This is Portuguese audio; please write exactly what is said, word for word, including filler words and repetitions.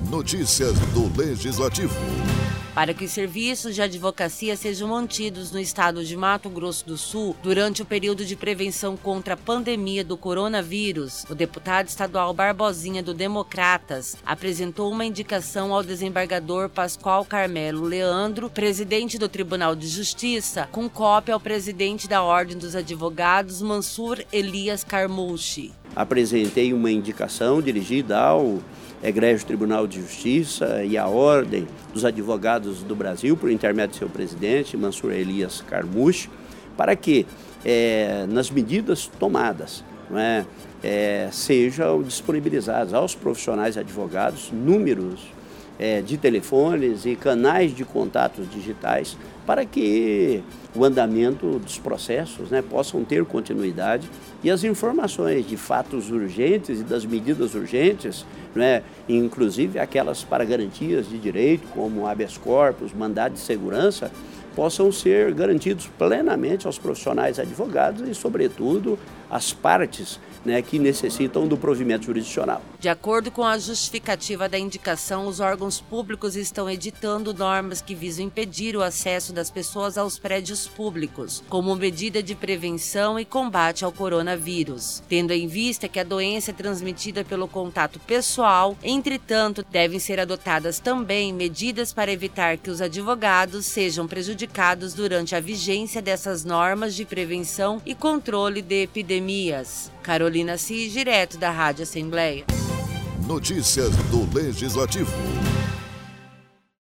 Notícias do Legislativo. Para que os serviços de advocacia sejam mantidos no estado de Mato Grosso do Sul durante o período de prevenção contra a pandemia do coronavírus, o deputado estadual Barbosinha do Democratas apresentou uma indicação ao desembargador Pascoal Carmelo Leandro, presidente do Tribunal de Justiça, com cópia ao presidente da Ordem dos Advogados, Mansur Elias Carmouchi. Apresentei uma indicação dirigida ao Egrégio Tribunal de Justiça e à Ordem dos Advogados do Brasil, por intermédio do seu presidente, Mansur Elias Carmouchi, para que, é, nas medidas tomadas, não é, é, sejam disponibilizados aos profissionais advogados números é, de telefones e canais de contatos digitais para que o andamento dos processos, né, possam ter continuidade e as informações de fatos urgentes e das medidas urgentes, né, inclusive aquelas para garantias de direito, como habeas corpus, mandado de segurança, possam ser garantidos plenamente aos profissionais advogados e, sobretudo, às partes, né, que necessitam do provimento jurisdicional. De acordo com a justificativa da indicação, os órgãos públicos estão editando normas que visam impedir o acesso das pessoas aos prédios públicos, como medida de prevenção e combate ao coronavírus, tendo em vista que a doença é transmitida pelo contato pessoal. Entretanto, devem ser adotadas também medidas para evitar que os advogados sejam prejudicados durante a vigência dessas normas de prevenção e controle de epidemias. Carolina Cis, direto da Rádio Assembleia. Notícias do Legislativo.